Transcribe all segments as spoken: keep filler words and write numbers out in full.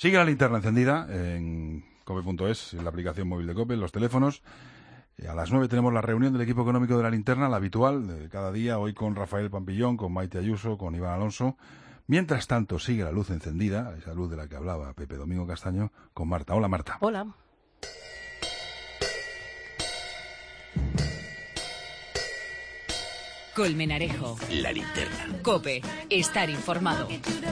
Sigue la linterna encendida en cope punto es, en la aplicación móvil de COPE, en los teléfonos. A las nueve tenemos la reunión del equipo económico de la linterna, la habitual, de cada día, hoy con Rafael Pampillón, con Maite Ayuso, con Iván Alonso. Mientras tanto, sigue la luz encendida, esa luz de la que hablaba Pepe Domingo Castaño, con Marta. Hola, Marta. Hola. Colmenarejo. La linterna. COPE. Estar informado.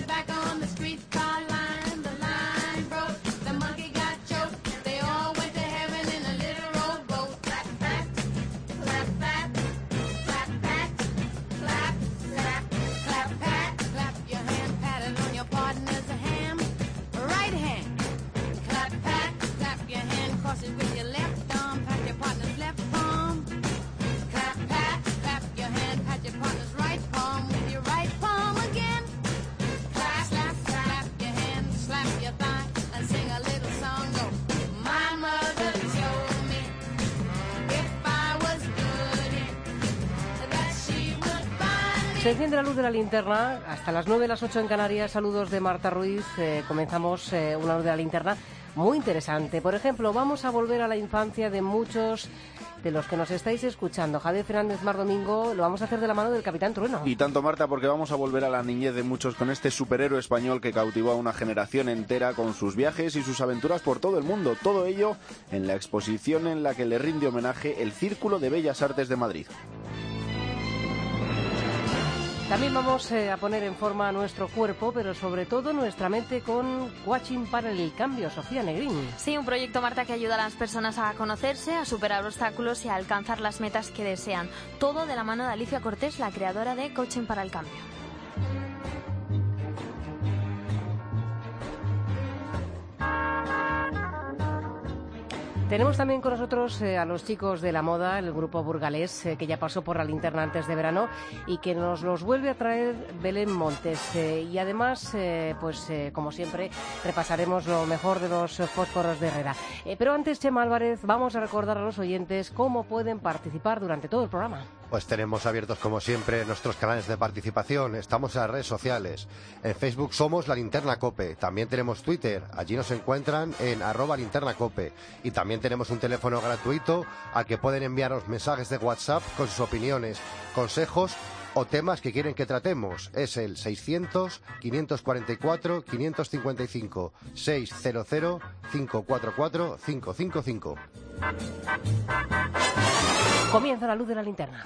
Se enciende la luz de la linterna hasta las nueve, las ocho en Canarias. Saludos de Marta Ruiz. Eh, comenzamos eh, una luz de la linterna muy interesante. Por ejemplo, vamos a volver a la infancia de muchos de los que nos estáis escuchando. Javier Fernández Mar Domingo, lo vamos a hacer de la mano del Capitán Trueno. Y tanto, Marta, porque vamos a volver a la niñez de muchos con este superhéroe español que cautivó a una generación entera con sus viajes y sus aventuras por todo el mundo. Todo ello en la exposición en la que le rinde homenaje el Círculo de Bellas Artes de Madrid. También vamos eh, a poner en forma nuestro cuerpo, pero sobre todo nuestra mente con Coaching para el Cambio. Sofía Negrín. Sí, un proyecto, Marta, que ayuda a las personas a conocerse, a superar obstáculos y a alcanzar las metas que desean. Todo de la mano de Alicia Cortés, la creadora de Coaching para el Cambio. Tenemos también con nosotros eh, a los chicos de la moda, el grupo burgalés, eh, que ya pasó por la linterna antes de verano y que nos los vuelve a traer Belén Montes. Eh, y además, eh, pues eh, como siempre, repasaremos lo mejor de los fósforos de Herrera. Eh, pero antes, Chema Álvarez, vamos a recordar a los oyentes cómo pueden participar durante todo el programa. Pues tenemos abiertos, como siempre, nuestros canales de participación. Estamos en las redes sociales. En Facebook somos La Linterna COPE. También tenemos Twitter. Allí nos encuentran en arroba linterna cope. Y también tenemos un teléfono gratuito al que pueden enviarnos mensajes de WhatsApp con sus opiniones, consejos o temas que quieren que tratemos. Es el seiscientos, quinientos cuarenta y cuatro, quinientos cincuenta y cinco, seiscientos, cinco cuatro cuatro, cinco cinco cinco. Comienza la luz de la linterna.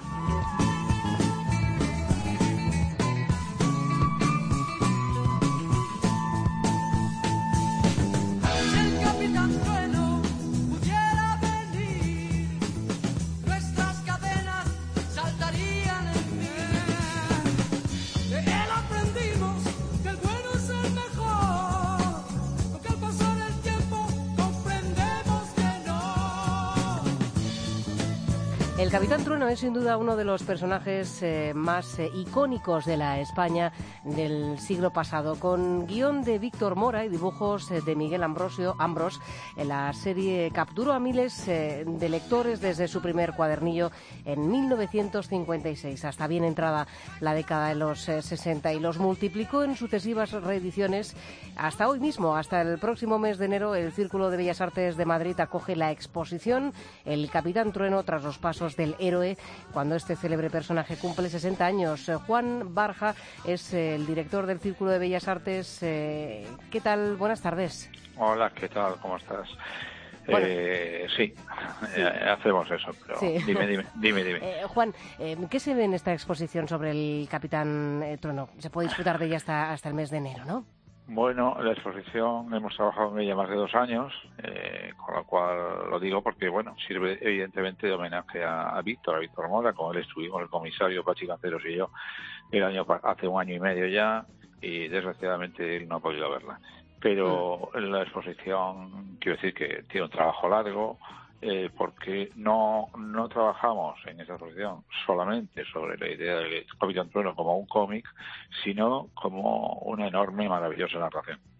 El Capitán Trueno es sin duda uno de los personajes eh, más eh, icónicos de la España del siglo pasado. Con guión de Víctor Mora y dibujos eh, de Miguel Ambrosio Ambros, en la serie capturó a miles eh, de lectores desde su primer cuadernillo en mil novecientos cincuenta y seis, hasta bien entrada la década de los eh, sesenta, y los multiplicó en sucesivas reediciones hasta hoy mismo. Hasta el próximo mes de enero, el Círculo de Bellas Artes de Madrid acoge la exposición El Capitán Trueno tras los pasos del héroe, cuando este célebre personaje cumple sesenta años. Juan Barja es el director del Círculo de Bellas Artes. ¿Qué tal? Buenas tardes. Hola, ¿qué tal? ¿Cómo estás? Bueno, eh, sí, sí. Eh, hacemos eso, pero sí. dime, dime, dime, dime. Eh, Juan, eh, ¿qué se ve en esta exposición sobre el Capitán eh, Trueno? Se puede disfrutar de ella hasta, hasta el mes de enero, ¿no? Bueno, la exposición hemos trabajado en ella más de dos años, eh, con lo cual lo digo porque, bueno, sirve evidentemente de homenaje a, a Víctor, a Víctor Mora. Con él estuvimos el comisario Pachi Canceros y yo el año hace un año y medio ya, y desgraciadamente él no ha podido verla. Pero en la exposición, quiero decir que tiene un trabajo largo, eh, porque no no trabajamos en esa exposición solamente sobre la idea del Capitán Trueno como un cómic, sino como una enorme y maravillosa narración.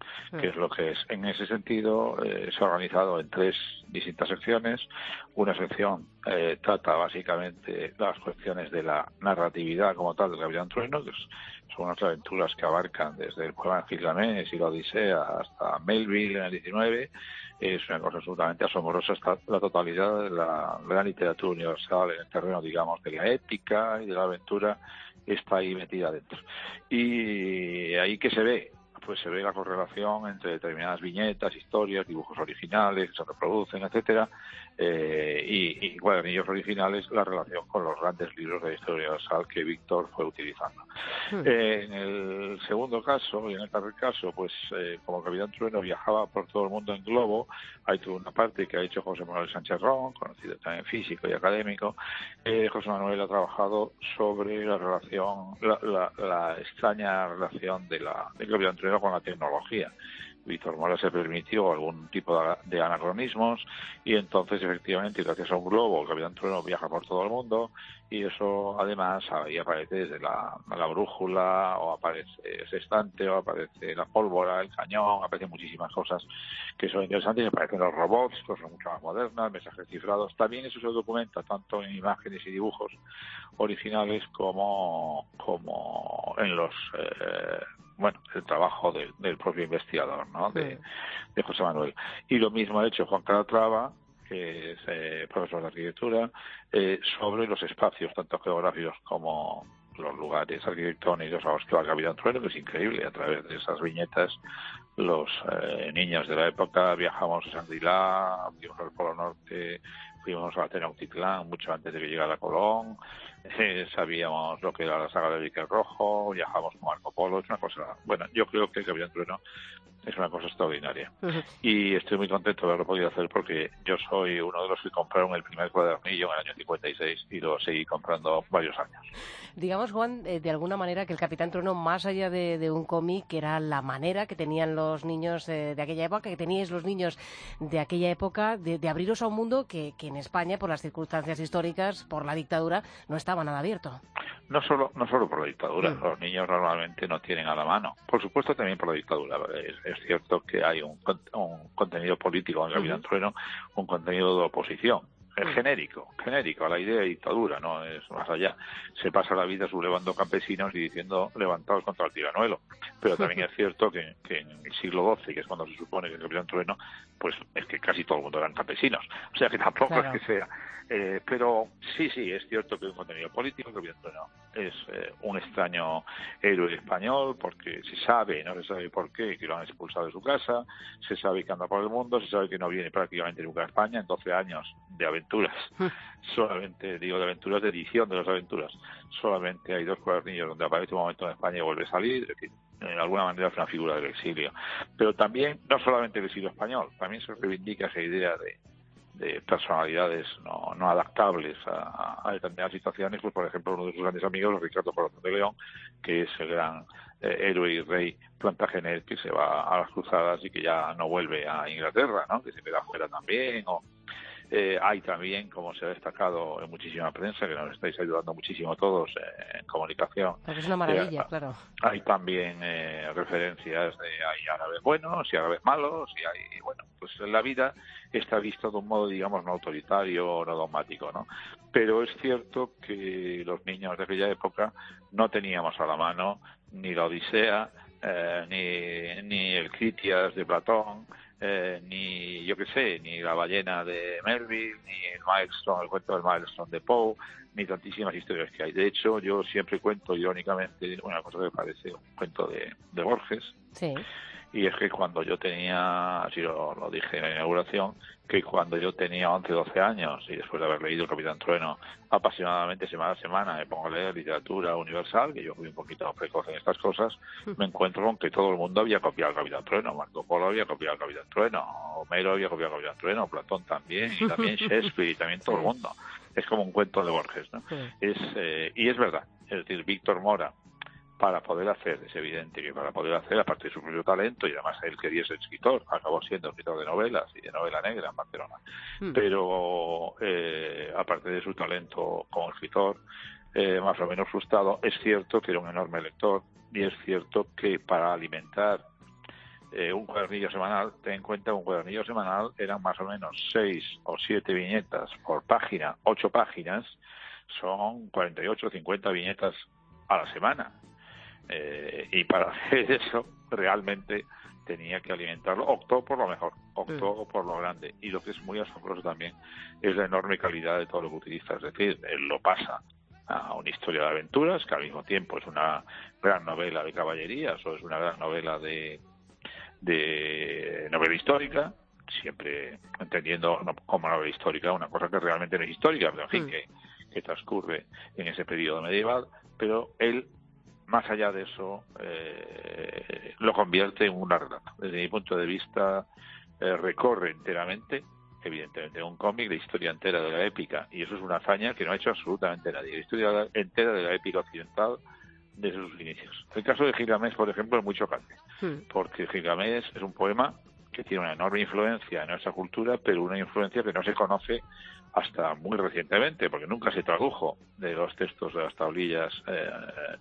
que es lo que es. En ese sentido, eh, se ha organizado en tres distintas secciones. Una sección eh, trata básicamente las cuestiones de la narratividad como tal del Capitán Trueno, que es, son unas aventuras que abarcan desde el poema de Gilgamesh y la Odisea hasta Melville en el diecinueve. Es una cosa absolutamente asombrosa, está la totalidad de la gran literatura universal en el terreno, digamos, de la épica y de la aventura, está ahí metida dentro. Y ahí que se ve, pues se ve la correlación entre determinadas viñetas, historias, dibujos originales que se reproducen, etcétera, eh, y, y cuadernillos originales, la relación con los grandes libros de historia universal que Víctor fue utilizando. Hmm. Eh, en el segundo caso, y en el tercer caso, pues eh, como Capitán Trueno viajaba por todo el mundo en globo, hay toda una parte que ha hecho José Manuel Sánchez Ron, conocido también físico y académico. Eh, José Manuel ha trabajado sobre la relación, la, la, la extraña relación de la del Capitán Trueno con la tecnología. Víctor Mora se permitió algún tipo de, de anacronismos y entonces efectivamente gracias a un globo el Capitán Trueno viaja por todo el mundo y eso además ahí aparece desde la, la brújula o aparece ese estante o aparece la pólvora, el cañón, aparecen muchísimas cosas que son interesantes y aparecen los robots, cosas mucho más modernas, mensajes cifrados. También eso se documenta tanto en imágenes y dibujos originales como, como en los... Eh, bueno, el trabajo del, del propio investigador, ¿no?, de, de José Manuel. Y lo mismo ha hecho Juan Calatrava, que es eh, profesor de arquitectura, eh, sobre los espacios, tanto geográficos como los lugares arquitectónicos a los que va el Capitán Trueno, que es increíble. A través de esas viñetas, los eh, niños de la época viajamos a Shangri-La, fuimos al Polo Norte, fuimos a Tenochtitlán mucho antes de que llegara Colón, eh, sabíamos lo que era la saga de Víquez Rojo, viajamos con Marco Polo, es una cosa... Bueno, yo creo que el Capitán Trueno es una cosa extraordinaria. Uh-huh. Y estoy muy contento de haberlo podido hacer porque yo soy uno de los que compraron el primer cuadernillo en el año cincuenta y seis y lo seguí comprando varios años. Digamos, Juan, eh, de alguna manera que el Capitán Trueno, más allá de, de un cómic, era la manera que tenían los niños eh, de aquella época, que teníais los niños de aquella época, de, de abriros a un mundo que, que en España, por las circunstancias históricas, por la dictadura, no estaba nada abierto. No solo, no solo por la dictadura, mm. los niños normalmente no tienen a la mano. Por supuesto también por la dictadura. Es, es cierto que hay un, un contenido político en el Capitán uh-huh. Trueno, un contenido de oposición. Es genérico, genérico a la idea de dictadura, no es más allá. Se pasa la vida sublevando campesinos y diciendo levantados contra el tiranuelo. Pero también es cierto que, que en el siglo doce, que es cuando se supone que el Capitán Trueno, pues es que casi todo el mundo eran campesinos. O sea que tampoco claro. es que sea. Eh, pero sí, sí, es cierto que es un contenido político. El Capitán Trueno es eh, un extraño héroe español porque se sabe, no se sabe por qué, que lo han expulsado de su casa, se sabe que anda por el mundo, se sabe que no viene prácticamente nunca a España en doce años de aventuras. Solamente, digo, de aventuras, de edición de las aventuras. Solamente hay dos cuadernillos donde aparece un momento en España y vuelve a salir. Es decir, de alguna manera es una figura del exilio. Pero también, no solamente el exilio español, también se reivindica esa idea de, de personalidades no, no adaptables a, a determinadas situaciones. Pues, por ejemplo, uno de sus grandes amigos, Ricardo Corazón de León, que es el gran eh, héroe y rey Plantagenet, que se va a las cruzadas y que ya no vuelve a Inglaterra, ¿no?, que se queda fuera también, o Eh, hay también, como se ha destacado en muchísima prensa, que nos estáis ayudando muchísimo todos eh, en comunicación. Porque es una maravilla, eh, claro. Hay también eh, referencias de hay árabes buenos y árabes malos, y hay, bueno, pues la vida está vista de un modo, digamos, no autoritario, no dogmático, ¿no? Pero es cierto que los niños de aquella época no teníamos a la mano ni la Odisea, eh, ni, ni el Critias de Platón, Eh, ni, yo qué sé, ni la ballena de Melville, ni el Milestone, el cuento del Milestone de Poe, ni tantísimas historias que hay. De hecho, yo siempre cuento irónicamente una cosa que parece un cuento de, de Borges. Sí. Y es que cuando yo tenía, así lo, lo dije en la inauguración, que cuando yo tenía once, doce años, y después de haber leído El Capitán Trueno apasionadamente semana a semana, me pongo a leer literatura universal, que yo fui un poquito precoz en estas cosas, me encuentro con que todo el mundo había copiado El Capitán Trueno. Marco Polo había copiado El Capitán Trueno, Homero había copiado El Capitán Trueno, Platón también, y también Shakespeare, y también todo el mundo. Es como un cuento de Borges, ¿no? Sí. Es, eh, y es verdad, es decir, Víctor Mora, para poder hacer, es evidente que para poder hacer, aparte de su propio talento, y además él quería ser escritor, acabó siendo escritor de novelas y de novela negra en Barcelona, mm. pero eh, aparte de su talento como escritor, eh, más o menos frustrado, es cierto que era un enorme lector, y es cierto que para alimentar eh, un cuadernillo semanal, ten en cuenta un cuadernillo semanal eran más o menos seis o siete viñetas por página, ocho páginas, son cuarenta y ocho, cincuenta viñetas a la semana. Eh, y para hacer eso, realmente tenía que alimentarlo. Optó por lo mejor, optó mm. por lo grande. Y lo que es muy asombroso también es la enorme calidad de todo lo que utiliza. Es decir, él lo pasa a una historia de aventuras, que al mismo tiempo es una gran novela de caballerías o es una gran novela de, de novela histórica, siempre entendiendo no, como novela histórica una cosa que realmente no es histórica, pero en fin, mm. que, que transcurre en ese periodo medieval, pero él, más allá de eso, eh, lo convierte en un relato. Desde mi punto de vista, eh, recorre enteramente, evidentemente, un cómic de historia entera de la épica, y eso es una hazaña que no ha hecho absolutamente nadie. La historia entera de la épica occidental desde sus inicios. El caso de Gilgamesh, por ejemplo, es muy chocante, hmm. porque Gilgamesh es un poema que tiene una enorme influencia en nuestra cultura, pero una influencia que no se conoce hasta muy recientemente, porque nunca se tradujo de los textos de las tablillas eh,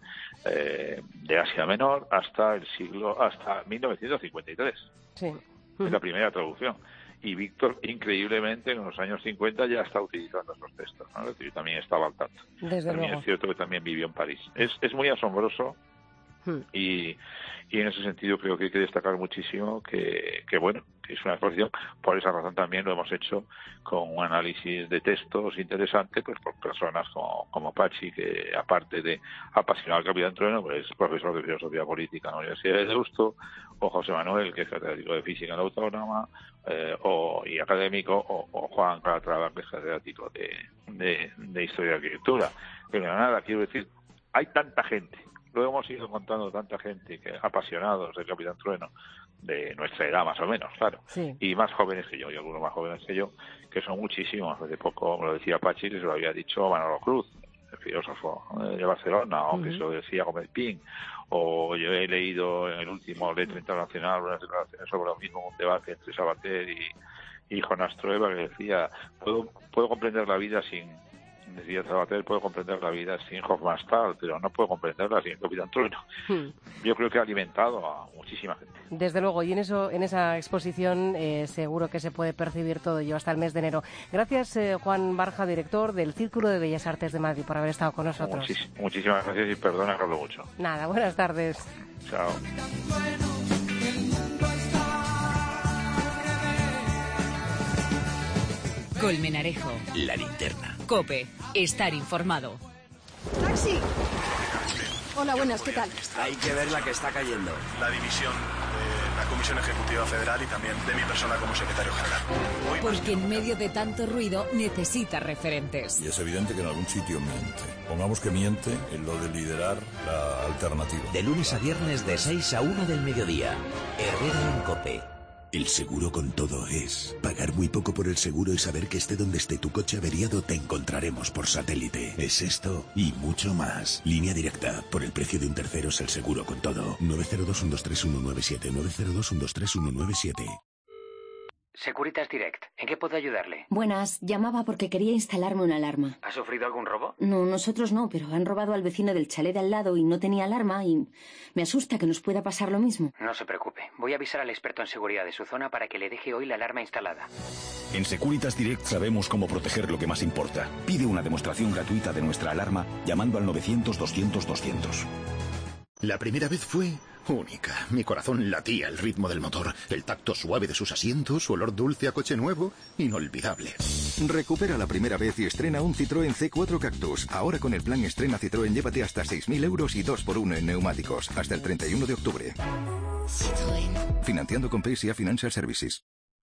eh, de Asia Menor hasta el siglo, hasta mil novecientos cincuenta y tres. Sí. Es la primera traducción. Y Víctor, increíblemente, en los años cincuenta ya está utilizando esos textos, ¿no? Es decir, también estaba al tanto. Desde también luego. Es cierto que también vivió en París. Es, es muy asombroso. Hmm. Y, y en ese sentido creo que hay que destacar muchísimo que, que bueno, que es una exposición. Por esa razón también lo hemos hecho con un análisis de textos interesante, pues por personas como, como Pachi, que aparte de apasionado al Capitán Trueno, pues es profesor de filosofía política en la Universidad de Deusto, o José Manuel, que es catedrático de física en la Autónoma, eh, o, y académico, o, o Juan Calatrava, que es catedrático de, de, de historia y arquitectura. Pero nada, quiero decir, hay tanta gente, lo hemos ido contando tanta gente, que apasionados del Capitán Trueno, de nuestra edad más o menos, claro, sí. Y más jóvenes que yo, y algunos más jóvenes que yo, que son muchísimos. Hace poco me lo decía Pachi, que se lo había dicho Manolo Cruz, el filósofo de Barcelona, o uh-huh. que se lo decía Gómez Pin, o yo he leído en el último Letra Internacional unas declaraciones sobre lo mismo, un debate entre Sabater y, y Jonás Trueba, que decía, puedo, puedo comprender la vida sin, decía Sabater, puedo comprender la vida sin Hofmannsthal, pero no puedo comprenderla sin el Capitán Trueno. Hmm. Yo creo que ha alimentado a muchísima gente. Desde luego, y en eso, en esa exposición eh, seguro que se puede percibir todo ello hasta el mes de enero. Gracias, eh, Juan Barja, director del Círculo de Bellas Artes de Madrid, por haber estado con nosotros. Muchis, muchísimas gracias y perdona que hablo mucho. Nada, buenas tardes. Chao. Colmenarejo. La linterna. COPE. Estar informado. ¡Taxi! Hola, buenas, ¿qué tal? Hay que ver la que está cayendo. La división de la Comisión Ejecutiva Federal y también de mi persona como secretario general. Hoy Porque en medio de tanto ruido necesita referentes. Y es evidente que en algún sitio miente. Pongamos que miente en lo de liderar la alternativa. De lunes a viernes de seis a una del mediodía. Herrera en COPE. El seguro con todo es pagar muy poco por el seguro y saber que esté donde esté tu coche averiado te encontraremos por satélite. Es esto y mucho más. Línea Directa. Por el precio de un tercero es el seguro con todo. nueve cero dos, uno dos tres, uno nueve siete. nueve cero dos, uno dos tres, uno nueve siete. Securitas Direct. ¿En qué puedo ayudarle? Buenas. Llamaba porque quería instalarme una alarma. ¿Ha sufrido algún robo? No, nosotros no, pero han robado al vecino del chalet de al lado y no tenía alarma y me asusta que nos pueda pasar lo mismo. No se preocupe. Voy a avisar al experto en seguridad de su zona para que le deje hoy la alarma instalada. En Securitas Direct sabemos cómo proteger lo que más importa. Pide una demostración gratuita de nuestra alarma llamando al novecientos, doscientos, doscientos. La primera vez fue única. Mi corazón latía al ritmo del motor, el tacto suave de sus asientos, su olor dulce a coche nuevo, inolvidable. Recupera la primera vez y estrena un Citroën C cuatro Cactus. Ahora con el plan Estrena Citroën llévate hasta seis mil euros y dos por uno en neumáticos, hasta el treinta y uno de octubre. Citroën. Financiando con P S A Financial Services.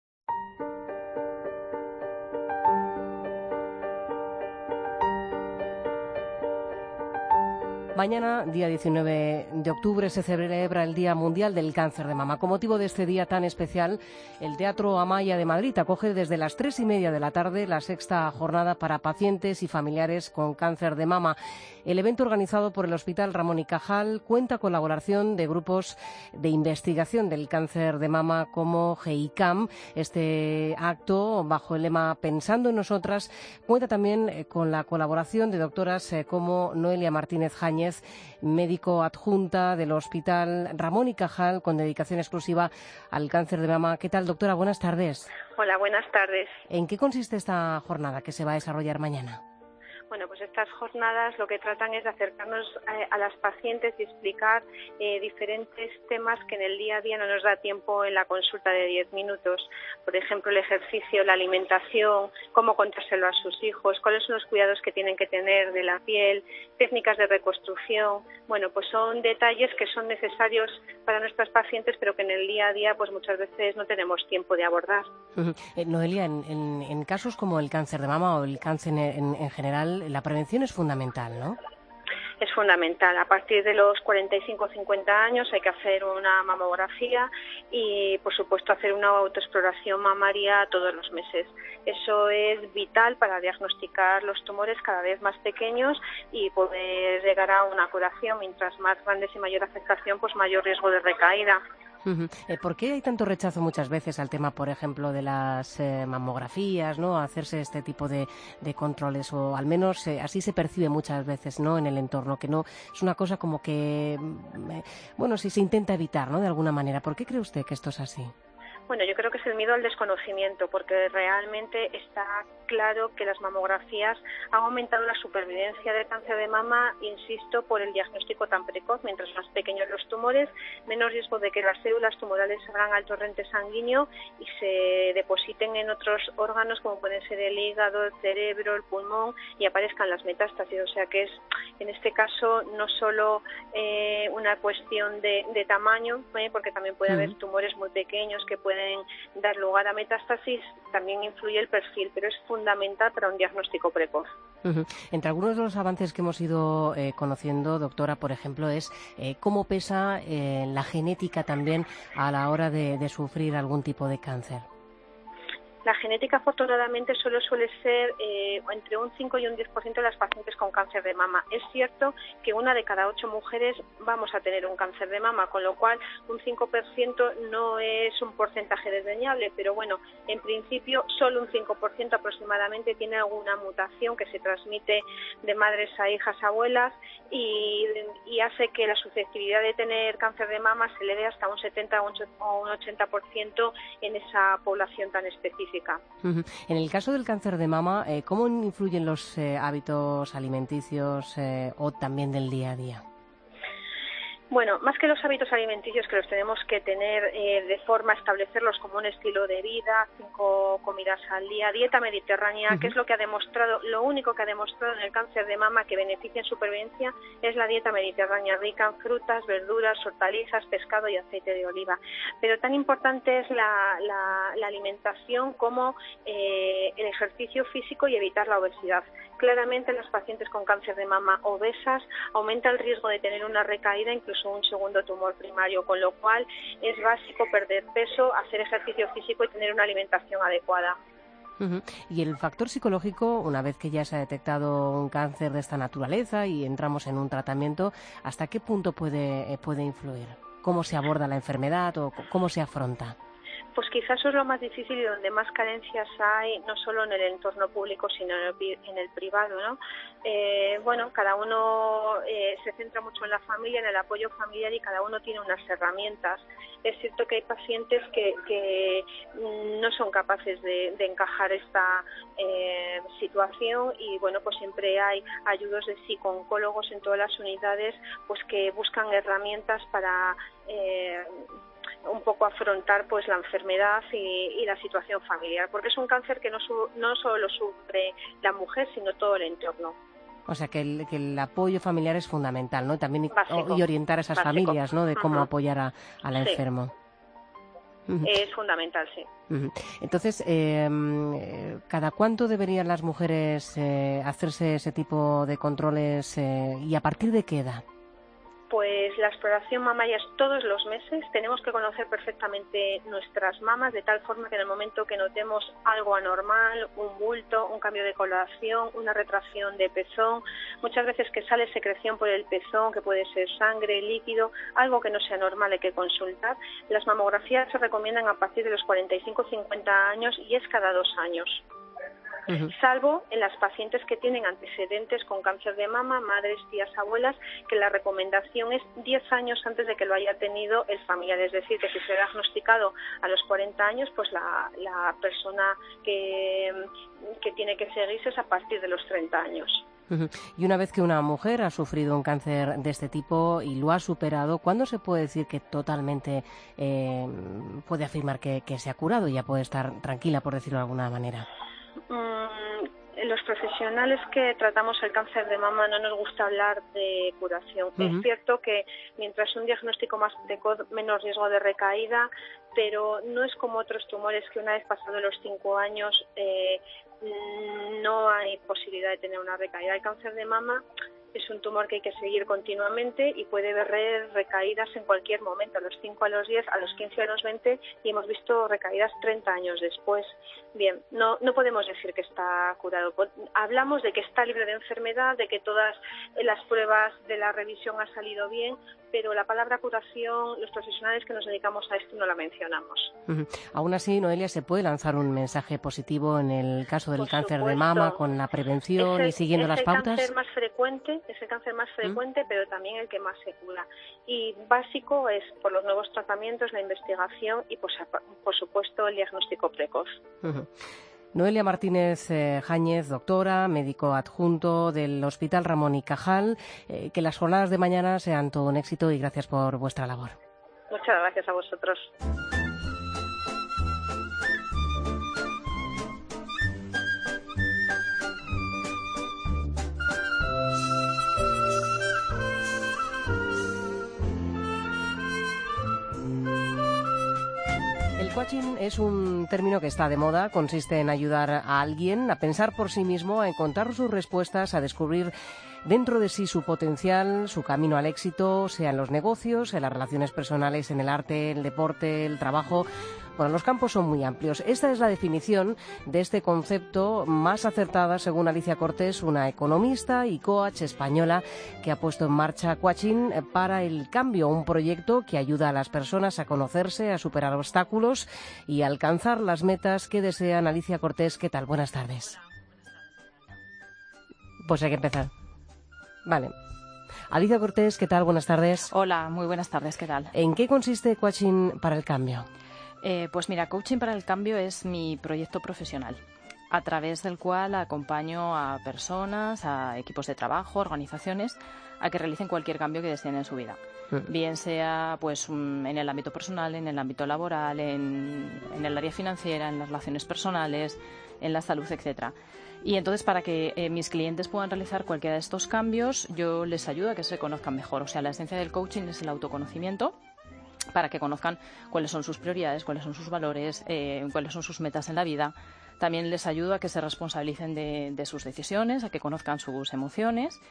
Mañana, día diecinueve de octubre, se celebra el Día Mundial del Cáncer de Mama. Con motivo de este día tan especial, el Teatro Amaya de Madrid acoge desde las tres y media de la tarde la sexta jornada para pacientes y familiares con cáncer de mama. El evento, organizado por el Hospital Ramón y Cajal, cuenta con la colaboración de grupos de investigación del cáncer de mama como GEICAM. Este acto, bajo el lema Pensando en Nosotras, cuenta también con la colaboración de doctoras como Noelia Martínez Jáñez Núñez, médico adjunta del Hospital Ramón y Cajal, con dedicación exclusiva al cáncer de mama. ¿Qué tal, doctora? Buenas tardes. Hola, buenas tardes. ¿En qué consiste esta jornada que se va a desarrollar mañana? Bueno, pues estas jornadas lo que tratan es de acercarnos a, a las pacientes y explicar eh, diferentes temas que en el día a día no nos da tiempo en la consulta de diez minutos. Por ejemplo, el ejercicio, la alimentación, cómo contárselo a sus hijos, cuáles son los cuidados que tienen que tener de la piel, técnicas de reconstrucción. Bueno, pues son detalles que son necesarios para nuestras pacientes, pero que en el día a día pues muchas veces no tenemos tiempo de abordar. Uh-huh. eh, Noelia, en, en, en casos como el cáncer de mama o el cáncer en, en, en general, la prevención es fundamental, ¿no? Es fundamental. A partir de los cuarenta y cinco a cincuenta años hay que hacer una mamografía y, por supuesto, hacer una autoexploración mamaria todos los meses. Eso es vital para diagnosticar los tumores cada vez más pequeños y poder llegar a una curación. Mientras más grandes y mayor afectación, pues mayor riesgo de recaída. Uh-huh. Eh, ¿Por qué hay tanto rechazo muchas veces al tema, por ejemplo, de las eh, mamografías, ¿no? A hacerse este tipo de, de controles, o al menos eh, así se percibe muchas veces, ¿no? En el entorno, que no es una cosa como que, eh, bueno, si se intenta evitar, ¿no? De alguna manera. ¿Por qué cree usted que esto es así? Bueno, yo creo que es el miedo al desconocimiento, porque realmente está claro que las mamografías han aumentado la supervivencia del cáncer de mama, insisto, por el diagnóstico tan precoz. Mientras más pequeños los tumores, menos riesgo de que las células tumorales salgan al torrente sanguíneo y se depositen en otros órganos como pueden ser el hígado, el cerebro, el pulmón, y aparezcan las metástasis. O sea que es, en este caso, no solo eh, una cuestión de, de tamaño, ¿eh? porque también puede haber tumores muy pequeños que pueden dar lugar a metástasis, también influye el perfil, pero es fundamental para un diagnóstico precoz. Uh-huh. Entre algunos de los avances que hemos ido eh, conociendo, doctora, por ejemplo, es eh, cómo pesa eh, la genética también a la hora de, de sufrir algún tipo de cáncer. La genética, afortunadamente, solo suele ser eh, entre un cinco y un diez por ciento de las pacientes con cáncer de mama. Es cierto que una de cada ocho mujeres vamos a tener un cáncer de mama, con lo cual un cinco por ciento no es un porcentaje desdeñable, pero bueno, en principio solo un cinco por ciento aproximadamente tiene alguna mutación que se transmite de madres a hijas, abuelas, y, y hace que la susceptibilidad de tener cáncer de mama se eleve hasta un setenta o un ochenta por ciento en esa población tan específica. Uh-huh. En el caso del cáncer de mama, eh, ¿cómo influyen los eh, hábitos alimenticios eh, o también del día a día? Bueno, más que los hábitos alimenticios, que los tenemos que tener eh, de forma establecerlos como un estilo de vida, cinco comidas al día, dieta mediterránea, uh-huh. que es lo que ha demostrado, lo único que ha demostrado en el cáncer de mama que beneficia en supervivencia es la dieta mediterránea, rica en frutas, verduras, hortalizas, pescado y aceite de oliva. Pero tan importante es la, la, la alimentación como eh, el ejercicio físico y evitar la obesidad. Claramente, las pacientes con cáncer de mama obesas aumenta el riesgo de tener una recaída, incluso un segundo tumor primario, con lo cual es básico perder peso, hacer ejercicio físico y tener una alimentación adecuada. Uh-huh. Y el factor psicológico, una vez que ya se ha detectado un cáncer de esta naturaleza y entramos en un tratamiento, ¿hasta qué punto puede, puede influir? ¿Cómo se aborda la enfermedad o cómo se afronta? Pues quizás eso es lo más difícil y donde más carencias hay, no solo en el entorno público, sino en el, en el privado, ¿no? Eh, bueno, cada uno eh, se centra mucho en la familia, en el apoyo familiar, y cada uno tiene unas herramientas. Es cierto que hay pacientes que, que no son capaces de, de encajar esta eh, situación, y bueno, pues siempre hay ayudos de psico-oncólogos en todas las unidades, pues que buscan herramientas para eh, un poco afrontar pues la enfermedad y, y la situación familiar, porque es un cáncer que no, su, no solo sufre la mujer, sino todo el entorno. O sea, que el, que el apoyo familiar es fundamental, ¿no? También Básico. y orientar a esas Básico. familias, ¿no? De cómo uh-huh. apoyar a, al sí. enfermo. Uh-huh. Es fundamental, sí. Uh-huh. Entonces, eh, ¿cada cuánto deberían las mujeres eh, hacerse ese tipo de controles eh, y a partir de qué edad? Pues la exploración mamaria es todos los meses. Tenemos que conocer perfectamente nuestras mamas, de tal forma que en el momento que notemos algo anormal, un bulto, un cambio de coloración, una retracción de pezón, muchas veces que sale secreción por el pezón, que puede ser sangre, líquido, algo que no sea normal, hay que consultar. Las mamografías se recomiendan a partir de los cuarenta y cinco a cincuenta años y es cada dos años. uh-huh. salvo en las pacientes que tienen antecedentes con cáncer de mama, madres, tías, abuelas, que la recomendación es diez años antes de que lo haya tenido el familiar. Es decir, que si se ha diagnosticado a los cuarenta años, pues la, la persona que, que tiene que seguirse es a partir de los treinta años. Y una vez que una mujer ha sufrido un cáncer de este tipo y lo ha superado, ¿cuándo se puede decir que totalmente eh, puede afirmar que, que se ha curado y ya puede estar tranquila, por decirlo de alguna manera? Mm, los profesionales que tratamos el cáncer de mama no nos gusta hablar de curación. Uh-huh. Es cierto que mientras un diagnóstico más precoz, menos riesgo de recaída, pero no es como otros tumores que una vez pasados los cinco años eh, no hay posibilidad de tener una recaída. El cáncer de mama es un tumor que hay que seguir continuamente y puede haber recaídas en cualquier momento, a los cinco, a los diez, a los quince, a los veinte, y hemos visto recaídas treinta años después. Bien, no, no podemos decir que está curado. Hablamos de que está libre de enfermedad, de que todas las pruebas de la revisión han salido bien, pero la palabra curación, los profesionales que nos dedicamos a esto no la mencionamos. Uh-huh. Aún así, Noelia, ¿se puede lanzar un mensaje positivo en el caso del Por cáncer supuesto. de mama con la prevención es el, y siguiendo es las el pautas? Cáncer más frecuente, es el cáncer más frecuente, ¿Mm? pero también el que más se cura. Y básico es, por los nuevos tratamientos, la investigación y, por, por supuesto, el diagnóstico precoz. Uh-huh. Noelia Martínez eh, Jáñez, doctora, médico adjunto del Hospital Ramón y Cajal. Eh, que las jornadas de mañana sean todo un éxito y gracias por vuestra labor. Muchas gracias a vosotros. El coaching es un término que está de moda, consiste en ayudar a alguien a pensar por sí mismo, a encontrar sus respuestas, a descubrir dentro de sí su potencial, su camino al éxito, sea en los negocios, en las relaciones personales, en el arte, el deporte, el trabajo. Bueno, los campos son muy amplios. Esta es la definición de este concepto más acertada, según Alicia Cortés, una economista y coach española que ha puesto en marcha Coaching para el Cambio, un proyecto que ayuda a las personas a conocerse, a superar obstáculos y a alcanzar las metas que desean. Alicia Cortés, ¿qué tal? Buenas tardes. Pues hay que empezar. Vale. Alicia Cortés, ¿qué tal? Buenas tardes. Hola, muy buenas tardes, ¿qué tal? ¿En qué consiste Coaching para el Cambio? Eh, pues mira, Coaching para el Cambio es mi proyecto profesional, a través del cual acompaño a personas, a equipos de trabajo, organizaciones, a que realicen cualquier cambio que deseen en su vida. Mm. Bien sea pues en el ámbito personal, en el ámbito laboral, en, en el área financiera, en las relaciones personales, en la salud, etcétera. Y entonces, para que eh, mis clientes puedan realizar cualquiera de estos cambios, yo les ayudo a que se conozcan mejor. O sea, la esencia del coaching es el autoconocimiento, para que conozcan cuáles son sus prioridades, cuáles son sus valores, eh, cuáles son sus metas en la vida. También les ayudo a que se responsabilicen de, de sus decisiones, a que conozcan sus emociones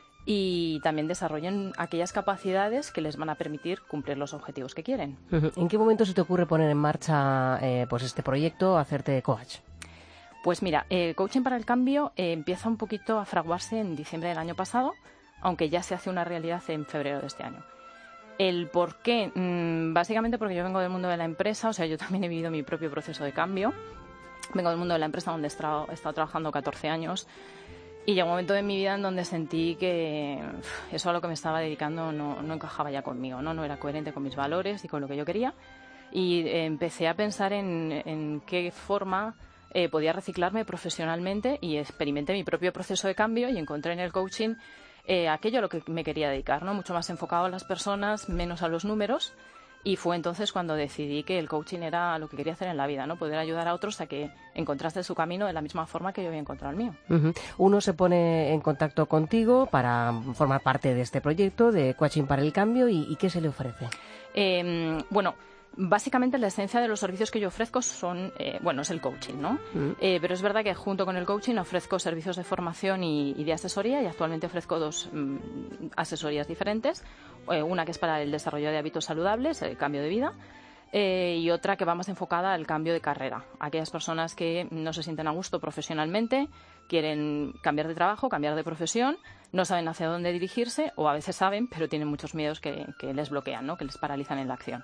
y también desarrollen aquellas capacidades que les van a permitir cumplir los objetivos que quieren. ¿En qué momento se te ocurre poner en marcha eh, pues este proyecto, hacerte coach? Pues mira, eh, Coaching para el Cambio eh, empieza un poquito a fraguarse en diciembre del año pasado, aunque ya se hace una realidad en febrero de este año. ¿El por qué? Mm, básicamente porque yo vengo del mundo de la empresa, o sea, yo también he vivido mi propio proceso de cambio. Vengo del mundo de la empresa donde he estado, he estado trabajando catorce años y llegó un momento de mi vida en donde sentí que uf, eso a lo que me estaba dedicando no, no encajaba ya conmigo, ¿no? No era coherente con mis valores y con lo que yo quería. Y eh, empecé a pensar en, en qué forma eh, podía reciclarme profesionalmente y experimenté mi propio proceso de cambio y encontré en el coaching Eh, aquello a lo que me quería dedicar, ¿no? Mucho más enfocado a las personas, menos a los números, y fue entonces cuando decidí que el coaching era lo que quería hacer en la vida, ¿no? Poder ayudar a otros a que encontrasen su camino de la misma forma que yo había encontrado el mío. Uh-huh. Uno se pone en contacto contigo para formar parte de este proyecto de Coaching para el Cambio y, y ¿qué se le ofrece? Eh, bueno, básicamente la esencia de los servicios que yo ofrezco son, eh, bueno, es el coaching, ¿no? Mm. Eh, pero es verdad que junto con el coaching ofrezco servicios de formación y, y de asesoría, y actualmente ofrezco dos mm, asesorías diferentes, eh, una que es para el desarrollo de hábitos saludables, el cambio de vida, eh, y otra que va más enfocada al cambio de carrera. Aquellas personas que no se sienten a gusto profesionalmente, quieren cambiar de trabajo, cambiar de profesión, no saben hacia dónde dirigirse, o a veces saben, pero tienen muchos miedos que, que les bloquean, ¿no? Que les paralizan en la acción.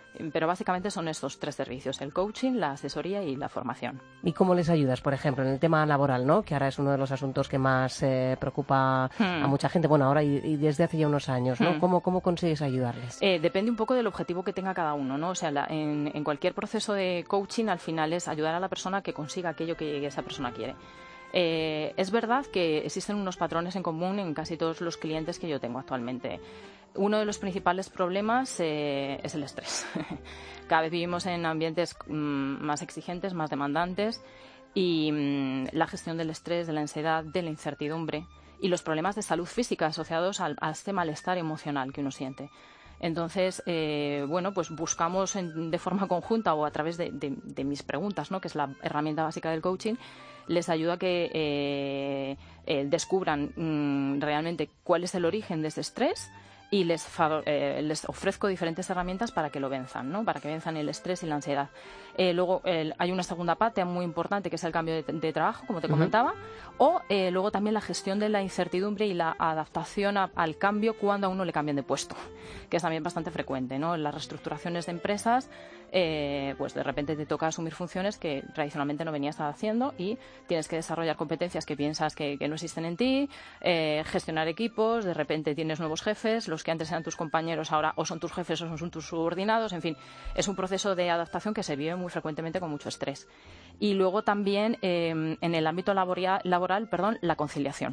Pero básicamente son estos tres servicios: el coaching, la asesoría y la formación. ¿Y cómo les ayudas, por ejemplo, en el tema laboral, ¿no? Que ahora es uno de los asuntos que más eh, preocupa hmm. a mucha gente, bueno, ahora y, y desde hace ya unos años, ¿no? Hmm. ¿Cómo, cómo consigues ayudarles? Eh, depende un poco del objetivo que tenga cada uno, ¿no? O sea, la, en, en cualquier proceso de coaching, al final es ayudar a la persona a que consiga aquello que esa persona quiere. Eh, es verdad que existen unos patrones en común en casi todos los clientes que yo tengo actualmente. Uno de los principales problemas eh, es el estrés. Cada vez vivimos en ambientes mmm, más exigentes, más demandantes, y mmm, la gestión del estrés, de la ansiedad, de la incertidumbre y los problemas de salud física asociados al, a este malestar emocional que uno siente. Entonces, eh, bueno, pues buscamos en, de forma conjunta o a través de, de, de mis preguntas, ¿no?, que es la herramienta básica del coaching, les ayuda a que eh, eh, descubran mmm, realmente cuál es el origen de ese estrés, y les, eh, les ofrezco diferentes herramientas para que lo venzan, ¿no? Para que venzan el estrés y la ansiedad. Eh, luego eh, hay una segunda parte muy importante, que es el cambio de, de trabajo, como te uh-huh. comentaba, o eh, luego también la gestión de la incertidumbre y la adaptación a, al cambio cuando a uno le cambian de puesto, que es también bastante frecuente, ¿no? En las reestructuraciones de empresas, eh, pues de repente te toca asumir funciones que tradicionalmente no venías haciendo y tienes que desarrollar competencias que piensas que, que no existen en ti, eh, gestionar equipos, de repente tienes nuevos jefes, los que antes eran tus compañeros ahora o son tus jefes o son tus subordinados, en fin, es un proceso de adaptación que se vive muy frecuentemente con mucho estrés. Y luego también eh, en el ámbito laboral, laboral perdón, la conciliación.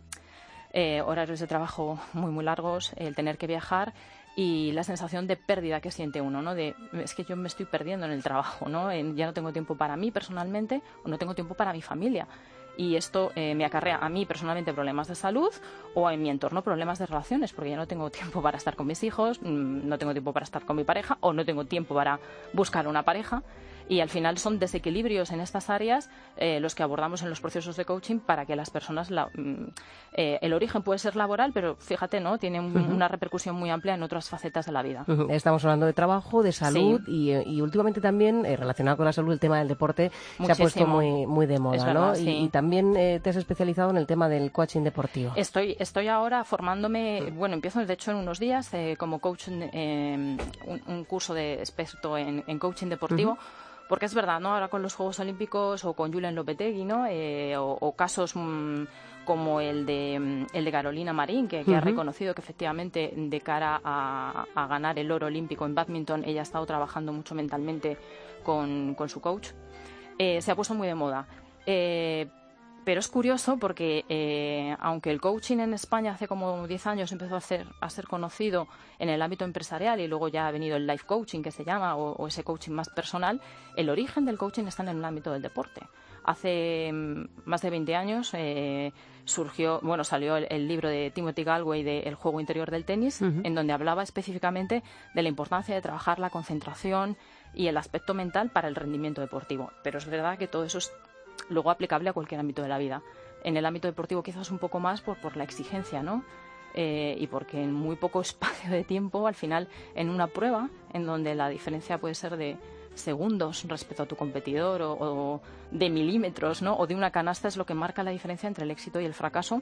Eh, horarios de trabajo muy muy largos, el tener que viajar y la sensación de pérdida que siente uno, ¿no? De, es que yo me estoy perdiendo en el trabajo, ¿no? En, ya no tengo tiempo para mí personalmente o no tengo tiempo para mi familia. Y esto eh, me acarrea a mí personalmente problemas de salud o en mi entorno problemas de relaciones, porque ya no tengo tiempo para estar con mis hijos, no tengo tiempo para estar con mi pareja o no tengo tiempo para buscar una pareja. Y al final son desequilibrios en estas áreas eh, los que abordamos en los procesos de coaching para que las personas... La, eh, el origen puede ser laboral, pero fíjate, ¿no? Tiene un, uh-huh. una repercusión muy amplia en otras facetas de la vida. Uh-huh. Estamos hablando de trabajo, de salud sí. y, y últimamente también, eh, relacionado con la salud, el tema del deporte Muchísimo. se ha puesto muy, muy de moda, verdad, ¿no? Sí. Y, y también eh, te has especializado en el tema del coaching deportivo. Estoy, estoy ahora formándome, bueno, empiezo de hecho en unos días eh, como coach, eh, un, un curso de experto en, en coaching deportivo. Uh-huh. Porque es verdad, ¿no? Ahora con los Juegos Olímpicos o con Julen Lopetegui, ¿no? Eh, o, o casos mmm, como el de el de Carolina Marín, que, que uh-huh. ha reconocido que efectivamente de cara a, a ganar el oro olímpico en bádminton ella ha estado trabajando mucho mentalmente con, con su coach. Eh, se ha puesto muy de moda. Eh, Pero es curioso porque, eh, aunque el coaching en España hace como diez años empezó a, hacer, a ser conocido en el ámbito empresarial y luego ya ha venido el life coaching, que se llama, o, o ese coaching más personal, el origen del coaching está en el ámbito del deporte. Hace más de veinte años eh, surgió, bueno, salió el, el libro de Timothy Galway de El juego interior del tenis, uh-huh. en donde hablaba específicamente de la importancia de trabajar la concentración y el aspecto mental para el rendimiento deportivo. Pero es verdad que todo eso es luego aplicable a cualquier ámbito de la vida. En el ámbito deportivo quizás un poco más por, por la exigencia, ¿no? Eh, y porque en muy poco espacio de tiempo, al final, en una prueba, en donde la diferencia puede ser de segundos respecto a tu competidor o, o de milímetros, ¿no? O de una canasta, es lo que marca la diferencia entre el éxito y el fracaso.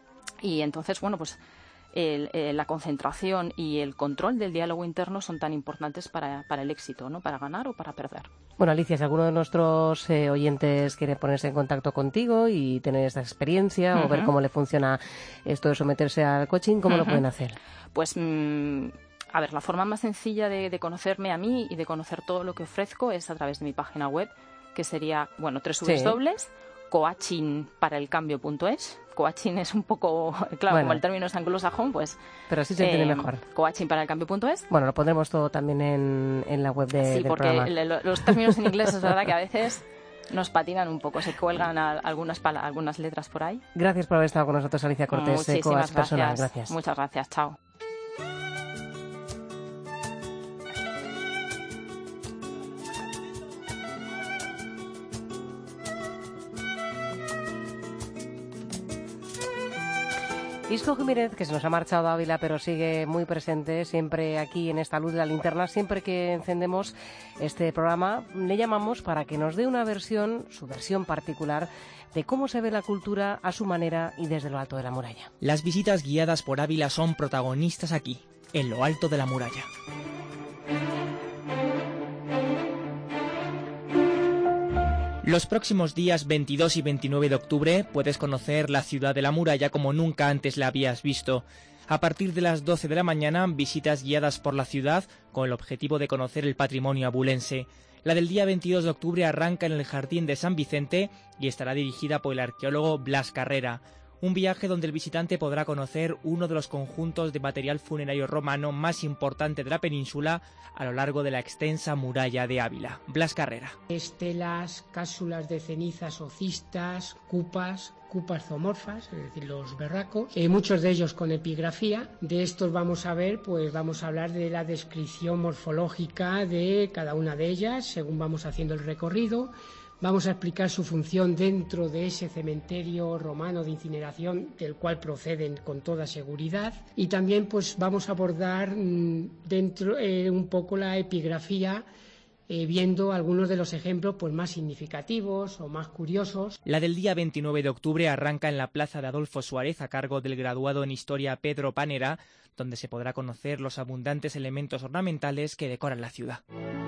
Y entonces, bueno, pues El, eh, la concentración y el control del diálogo interno son tan importantes para, para el éxito, ¿no? Para ganar o para perder. Bueno, Alicia, si alguno de nuestros eh, oyentes quiere ponerse en contacto contigo y tener esta experiencia uh-huh. o ver cómo le funciona esto de someterse al coaching, ¿cómo uh-huh. lo pueden hacer? Pues, mmm, a ver, la forma más sencilla de, de conocerme a mí y de conocer todo lo que ofrezco es a través de mi página web, que sería, bueno, tres w w w punto coaching para el cambio punto es. Coaching es un poco, claro, bueno, como el término es anglosajón, pues... Pero así se entiende eh, mejor. coaching para el cambio punto es. Bueno, lo pondremos todo también en, en la web de, sí, del programa. Sí, porque los términos en inglés es verdad que a veces nos patinan un poco, se cuelgan a, algunas, pala, algunas letras por ahí. Gracias por haber estado con nosotros, Alicia Cortés. Muchísimas Coach gracias. Personal. Gracias. Muchas gracias, chao. Isco Jiménez, que se nos ha marchado a Ávila, pero sigue muy presente siempre aquí en esta luz de la linterna. Siempre que encendemos este programa, le llamamos para que nos dé una versión, su versión particular, de cómo se ve la cultura a su manera y desde lo alto de la muralla. Las visitas guiadas por Ávila son protagonistas aquí, en lo alto de la muralla. Los próximos días veintidós y veintinueve de octubre puedes conocer la ciudad de la muralla como nunca antes la habías visto. A partir de las doce de la mañana, visitas guiadas por la ciudad con el objetivo de conocer el patrimonio abulense. La del día veintidós de octubre arranca en el Jardín de San Vicente y estará dirigida por el arqueólogo Blas Carrera. Un viaje donde el visitante podrá conocer uno de los conjuntos de material funerario romano más importante de la península a lo largo de la extensa muralla de Ávila. Blas Carrera. Estelas, cápsulas de cenizas o cistas, cupas, cupas zoomorfas, es decir, los berracos, eh, muchos de ellos con epigrafía. De estos vamos a ver, pues vamos a hablar de la descripción morfológica de cada una de ellas, según vamos haciendo el recorrido. Vamos a explicar su función dentro de ese cementerio romano de incineración del cual proceden con toda seguridad, y también pues vamos a abordar mmm, dentro eh, un poco la epigrafía, eh, viendo algunos de los ejemplos pues más significativos o más curiosos. La del día veintinueve de octubre arranca en la plaza de Adolfo Suárez a cargo del graduado en Historia Pedro Panera, donde se podrá conocer los abundantes elementos ornamentales que decoran la ciudad.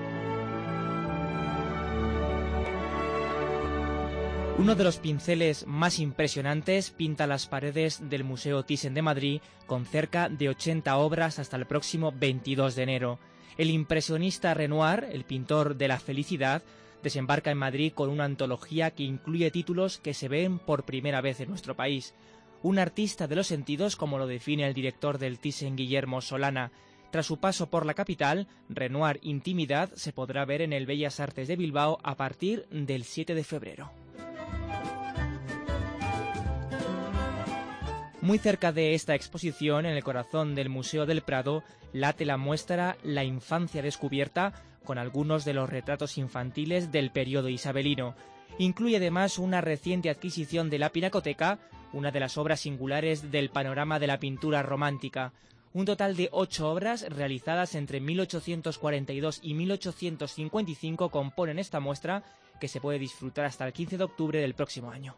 Uno de los pinceles más impresionantes pinta las paredes del Museo Thyssen de Madrid, con cerca de ochenta obras hasta el próximo veintidós de enero. El impresionista Renoir, el pintor de la felicidad, desembarca en Madrid con una antología que incluye títulos que se ven por primera vez en nuestro país. Un artista de los sentidos, como lo define el director del Thyssen, Guillermo Solana. Tras su paso por la capital, Renoir Intimidad se podrá ver en el Bellas Artes de Bilbao a partir del siete de febrero. Muy cerca de esta exposición, en el corazón del Museo del Prado, late la muestra La infancia descubierta, con algunos de los retratos infantiles del periodo isabelino. Incluye además una reciente adquisición de la Pinacoteca, una de las obras singulares del panorama de la pintura romántica. Un total de ocho obras realizadas entre mil ochocientos cuarenta y dos y mil ochocientos cincuenta y cinco componen esta muestra, que se puede disfrutar hasta el quince de octubre del próximo año.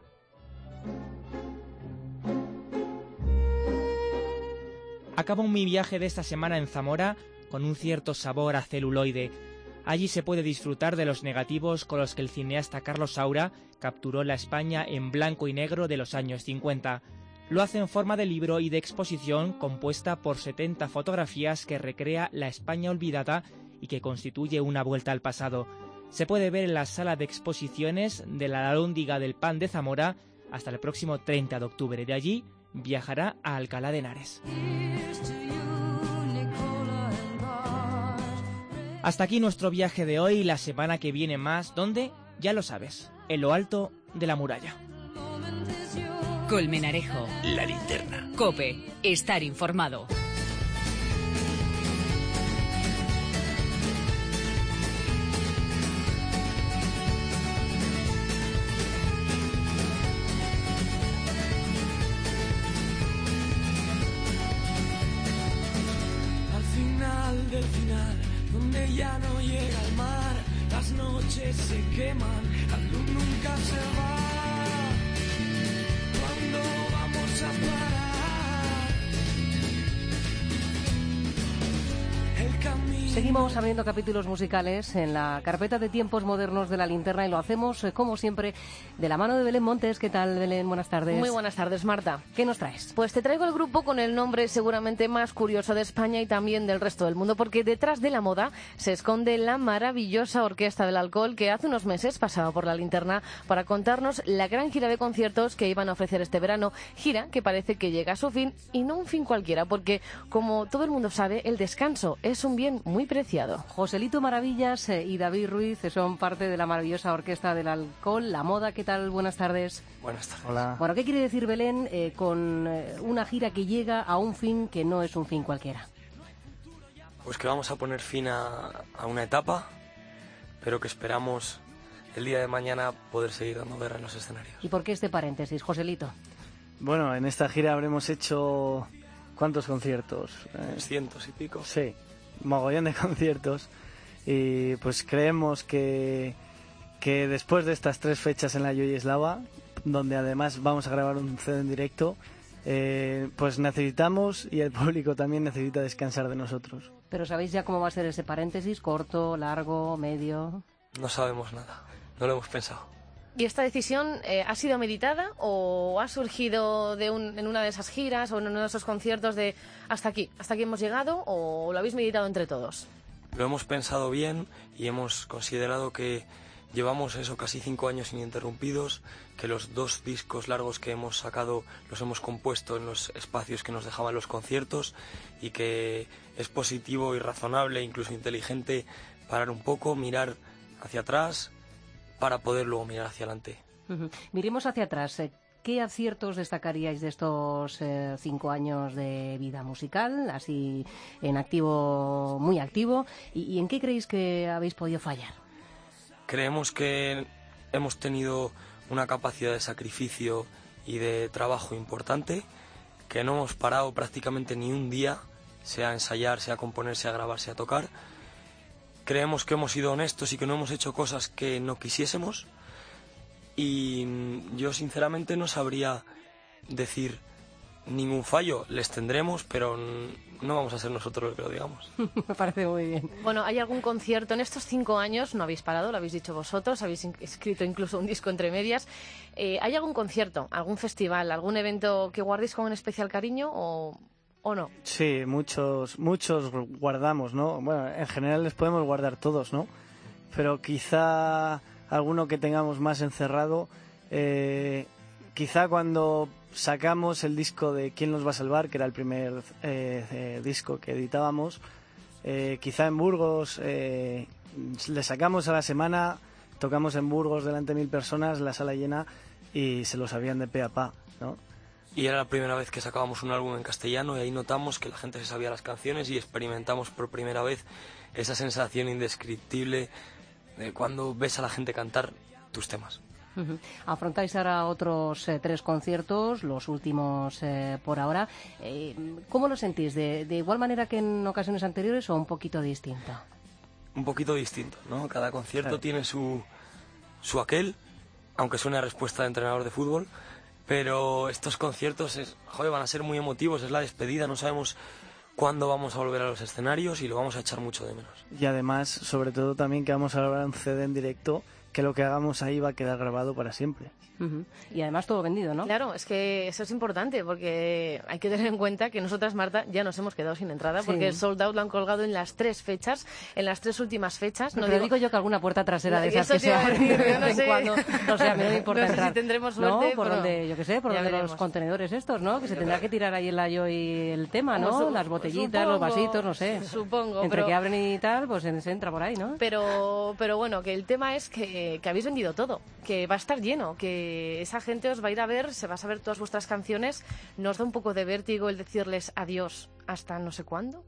Acabo mi viaje de esta semana en Zamora con un cierto sabor a celuloide. Allí se puede disfrutar de los negativos con los que el cineasta Carlos Saura capturó la España en blanco y negro de los años cincuenta. Lo hace en forma de libro y de exposición compuesta por setenta fotografías que recrea la España olvidada y que constituye una vuelta al pasado. Se puede ver en la sala de exposiciones de la Alhóndiga del Pan de Zamora hasta el próximo treinta de octubre. De allí viajará a Alcalá de Henares. Hasta aquí nuestro viaje de hoy. La semana que viene más, ¿dónde? Ya lo sabes, en lo alto de la muralla. Colmenarejo. La linterna. COPE. Estar informado. Al final del final, donde ya no llega el mar, las noches se queman, la luz nunca se va. ¿Cuándo vamos a parar? El camino. Seguimos abriendo capítulos musicales en la carpeta de tiempos modernos de la linterna y lo hacemos, eh, como siempre, de la mano de Belén Montes. ¿Qué tal, Belén? Buenas tardes. Muy buenas tardes, Marta. ¿Qué nos traes? Pues te traigo el grupo con el nombre seguramente más curioso de España y también del resto del mundo, porque detrás de la moda se esconde la maravillosa Orquesta del Alcohol, que hace unos meses pasaba por la linterna para contarnos la gran gira de conciertos que iban a ofrecer este verano. Gira que parece que llega a su fin, y no un fin cualquiera, porque, como todo el mundo sabe, el descanso es un bien muy preciado. Joselito Maravillas eh, y David Ruiz eh, son parte de la maravillosa Orquesta del Alcohol, la moda. ¿Qué tal? Buenas tardes. Buenas tardes. Hola. Bueno, ¿qué quiere decir, Belén, eh, con eh, una gira que llega a un fin que no es un fin cualquiera? Pues que vamos a poner fin a, a una etapa, pero que esperamos el día de mañana poder seguir dando guerra en los escenarios. ¿Y por qué este paréntesis, Joselito? Bueno, en esta gira habremos hecho... ¿cuántos conciertos? Eh, Cientos y pico. Sí, mogollón de conciertos. Y pues creemos que, que después de estas tres fechas en la Yoyeslava, donde además vamos a grabar un C D en directo, eh, pues necesitamos, y el público también necesita descansar de nosotros. ¿Pero sabéis ya cómo va a ser ese paréntesis? ¿Corto, largo, medio? No sabemos nada, no lo hemos pensado. ¿Y esta decisión eh, ha sido meditada o ha surgido de un, en una de esas giras o en uno de esos conciertos de hasta aquí, hasta aquí hemos llegado, o lo habéis meditado entre todos? Lo hemos pensado bien y hemos considerado que llevamos eso casi cinco años ininterrumpidos, que los dos discos largos que hemos sacado los hemos compuesto en los espacios que nos dejaban los conciertos y que es positivo y razonable, incluso inteligente, parar un poco, mirar hacia atrás para poder luego mirar hacia adelante. Uh-huh. Miremos hacia atrás. ¿Qué aciertos destacaríais de estos eh, cinco años de vida musical, así en activo, muy activo? ¿Y, y en qué creéis que habéis podido fallar? Creemos que hemos tenido una capacidad de sacrificio y de trabajo importante, que no hemos parado prácticamente ni un día, sea a ensayar, sea a componer, sea a grabar, sea a tocar. Creemos que hemos sido honestos y que no hemos hecho cosas que no quisiésemos. Y yo sinceramente no sabría decir ningún fallo. Les tendremos, pero no vamos a ser nosotros los que lo digamos. Me parece muy bien. Bueno, ¿hay algún concierto en estos cinco años? No habéis parado, lo habéis dicho vosotros, habéis escrito incluso un disco entre medias. Eh, ¿Hay algún concierto, algún festival, algún evento que guardéis con un especial cariño o, o no? Sí, muchos, muchos guardamos, ¿no? Bueno, en general les podemos guardar todos, ¿no? Pero quizá alguno que tengamos más encerrado, eh, quizá cuando sacamos el disco de ¿Quién nos va a salvar?, que era el primer eh, eh, disco que editábamos, eh, quizá en Burgos, eh, le sacamos a la semana, tocamos en Burgos delante de mil personas, la sala llena, y se lo sabían de pe a pa, ¿no? Y era la primera vez que sacábamos un álbum en castellano y ahí notamos que la gente se sabía las canciones y experimentamos por primera vez esa sensación indescriptible de cuando ves a la gente cantar tus temas. Uh-huh. Afrontáis ahora otros eh, tres conciertos, los últimos eh, por ahora. Eh, ¿Cómo lo sentís? ¿De, ¿De igual manera que en ocasiones anteriores o un poquito distinto? Un poquito distinto, ¿no? Cada concierto Claro. tiene su, su aquel, aunque suene a respuesta de entrenador de fútbol, pero estos conciertos es, joder, van a ser muy emotivos, es la despedida, no sabemos cuándo vamos a volver a los escenarios y lo vamos a echar mucho de menos. Y además, sobre todo también que vamos a grabar un ce de en directo, que lo que hagamos ahí va a quedar grabado para siempre. Uh-huh. Y además todo vendido, ¿no? Claro, es que eso es importante porque hay que tener en cuenta que nosotras, Marta, ya nos hemos quedado sin entrada, Sí. porque el sold out lo han colgado en las tres fechas, en las tres últimas fechas. No, pero digo, digo yo que alguna puerta trasera de esas Eso que te se iba a abren decir, de yo vez no en sé. cuando. O sea, a mí no me importa No sé entrar. si tendremos suerte, No, por pero donde, yo qué sé, por ya donde los veremos. contenedores estos, ¿no? Que se tendrá que tirar ahí el ayo y el tema, ¿no? Como su- Las botellitas, supongo, los vasitos, no sé. Supongo, Entre pero- que abren y tal, pues se se entra por ahí, ¿no? Pero, pero bueno, que el tema es que, que habéis vendido todo, que va a estar lleno, que esa gente os va a ir a ver, se va a saber todas vuestras canciones. ¿Nos da un poco de vértigo el decirles adiós hasta no sé cuándo?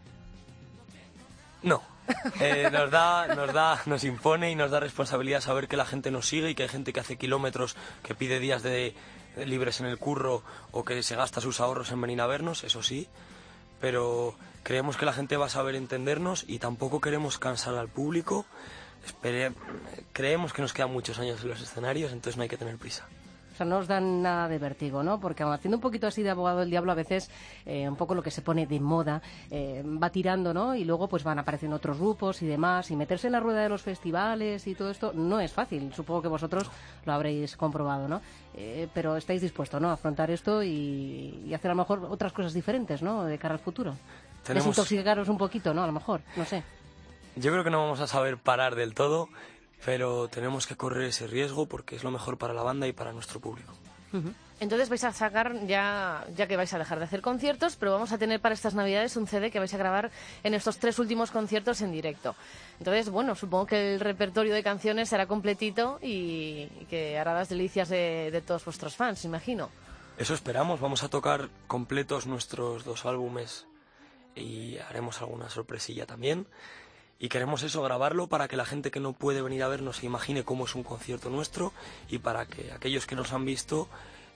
No, eh, nos da, nos da, nos impone y nos da responsabilidad saber que la gente nos sigue y que hay gente que hace kilómetros, que pide días de, de libres en el curro o que se gasta sus ahorros en venir a vernos, eso sí, pero creemos que la gente va a saber entendernos y tampoco queremos cansar al público. Espere- creemos que nos quedan muchos años en los escenarios, entonces no hay que tener prisa. O sea, no os dan nada de vértigo, ¿no? Porque aun haciendo un poquito así de abogado del diablo, a veces eh, un poco lo que se pone de moda eh, va tirando, ¿no? Y luego pues van apareciendo otros grupos y demás. Y meterse en la rueda de los festivales y todo esto no es fácil. Supongo que vosotros lo habréis comprobado, ¿no? Eh, pero estáis dispuestos, ¿no? A afrontar esto y, y hacer a lo mejor otras cosas diferentes, ¿no? De cara al futuro. Tenemos- Desintoxicaros un poquito, ¿no? A lo mejor, no sé. Yo creo que no vamos a saber parar del todo, pero tenemos que correr ese riesgo porque es lo mejor para la banda y para nuestro público. Uh-huh. Entonces vais a sacar, ya, ya que vais a dejar de hacer conciertos, pero vamos a tener para estas navidades un ce de que vais a grabar en estos tres últimos conciertos en directo. Entonces, bueno, supongo que el repertorio de canciones será completito y, y que hará las delicias de, de todos vuestros fans, imagino. Eso esperamos, vamos a tocar completos nuestros dos álbumes y haremos alguna sorpresilla también. Y queremos eso, grabarlo para que la gente que no puede venir a vernos se imagine cómo es un concierto nuestro y para que aquellos que nos han visto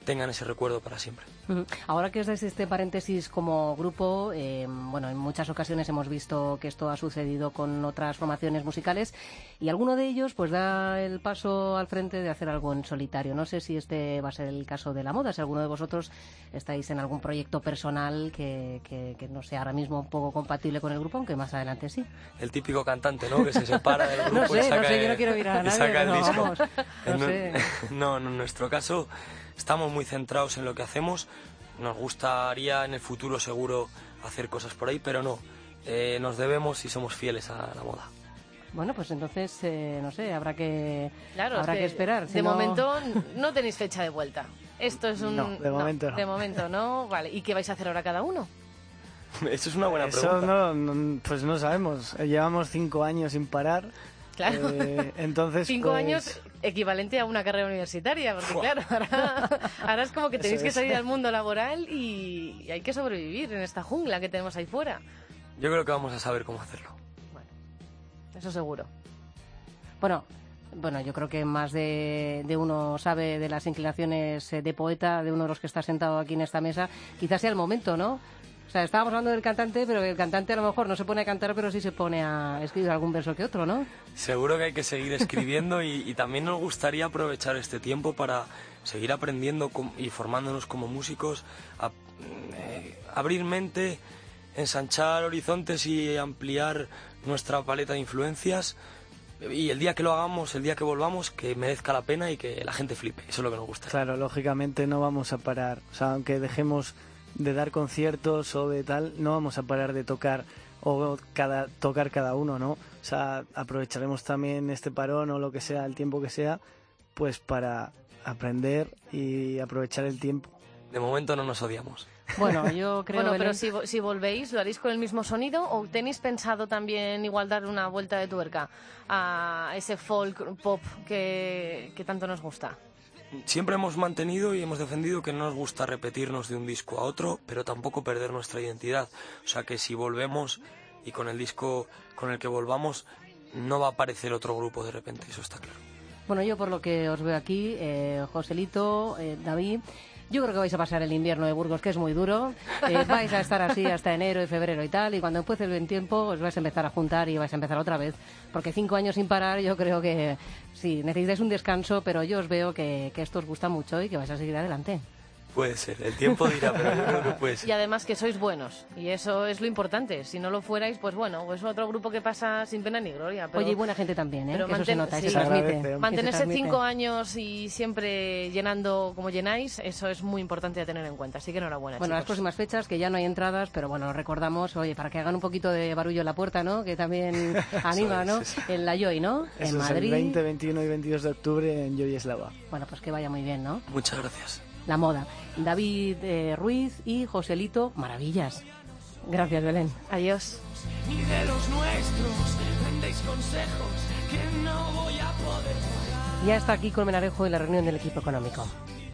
tengan ese recuerdo para siempre. Ahora que os dais este paréntesis como grupo, eh, bueno, en muchas ocasiones hemos visto que esto ha sucedido con otras formaciones musicales y alguno de ellos pues da el paso al frente de hacer algo en solitario. No sé si este va a ser el caso de La Moda, si alguno de vosotros estáis en algún proyecto personal que, que, que no sea ahora mismo un poco compatible con el grupo, aunque más adelante sí. El típico cantante, ¿no?, que se separa del grupo no sé, y saca, no sé, el, yo no quiero mirar a nadie, saca el no, disco. Vamos, no, en, sé. no, en nuestro caso estamos muy centrados en lo que hacemos. Nos gustaría en el futuro seguro hacer cosas por ahí, pero no. Eh, nos debemos y somos fieles a La Moda. Bueno, pues entonces, eh, no sé, habrá que, claro, habrá es que, que esperar. De si no... momento no tenéis fecha de vuelta. Esto es un... No, de momento no. De momento no. Vale, ¿y qué vais a hacer ahora cada uno? Eso es una buena Eso pregunta. No, no, pues no sabemos. Llevamos cinco años sin parar. Claro. Eh, entonces, Cinco pues... años equivalente a una carrera universitaria, porque claro, ahora, ahora es como que tenéis Eso que es. salir al mundo laboral y, y hay que sobrevivir en esta jungla que tenemos ahí fuera. Yo creo que vamos a saber cómo hacerlo. Eso seguro. Bueno, bueno, yo creo que más de, de uno sabe de las inclinaciones de poeta, de uno de los que está sentado aquí en esta mesa. Quizás sea el momento, ¿no? O sea, estábamos hablando del cantante, pero el cantante a lo mejor no se pone a cantar, pero sí se pone a escribir algún verso que otro, ¿no? Seguro que hay que seguir escribiendo y, y también nos gustaría aprovechar este tiempo para seguir aprendiendo com- y formándonos como músicos, a, eh, abrir mente, ensanchar horizontes y ampliar nuestra paleta de influencias. Y el día que lo hagamos, el día que volvamos, que merezca la pena y que la gente flipe. Eso es lo que nos gusta. Claro, lógicamente no vamos a parar. O sea, aunque dejemos de dar conciertos o de tal, no vamos a parar de tocar o cada tocar cada uno, ¿no? O sea, aprovecharemos también este parón o lo que sea, el tiempo que sea, pues para aprender y aprovechar el tiempo. De momento no nos odiamos. Bueno, yo creo... Bueno, pero Belén... si, vo- si volvéis, ¿lo haréis con el mismo sonido o tenéis pensado también igual dar una vuelta de tuerca a ese folk pop que, que tanto nos gusta? Siempre hemos mantenido y hemos defendido que no nos gusta repetirnos de un disco a otro, pero tampoco perder nuestra identidad. O sea que si volvemos y con el disco con el que volvamos, no va a aparecer otro grupo de repente, eso está claro. Bueno, yo por lo que os veo aquí, eh, Joselito, eh, David... Yo creo que vais a pasar el invierno de Burgos, que es muy duro. Eh, vais a estar así hasta enero y febrero y tal. Y cuando empiece el buen tiempo, os vais a empezar a juntar y vais a empezar otra vez. Porque cinco años sin parar, yo creo que sí, necesitáis un descanso, pero yo os veo que, que esto os gusta mucho y que vais a seguir adelante. Puede ser, el tiempo dirá, pero yo creo que puede ser. Y además que sois buenos, y eso es lo importante. Si no lo fuerais, pues bueno, pues otro grupo que pasa sin pena ni gloria. Pero, Oye, y buena gente también, ¿eh? pero Que eso se manten- nota, y sí. se transmite. Mantenerse Se transmite. cinco años y siempre llenando como llenáis, eso es muy importante a tener en cuenta. Así que enhorabuena, Bueno, las chicos. próximas fechas, que ya no hay entradas, pero bueno, recordamos, oye, para que hagan un poquito de barullo en la puerta, ¿no? Que también anima, ¿no? Eso es. En la Joy, ¿no? Eso En es Madrid. el veinte, veintiuno y veintidós de octubre en Joy Eslava. Bueno, pues que vaya muy bien, ¿no? Muchas gracias. La Moda. David eh, Ruiz y Joselito, maravillas. Gracias, Belén. Adiós. Ni de los nuestros vendéis consejos que no voy a poder pagar. Ya está aquí Colmenarejo en la reunión del equipo económico.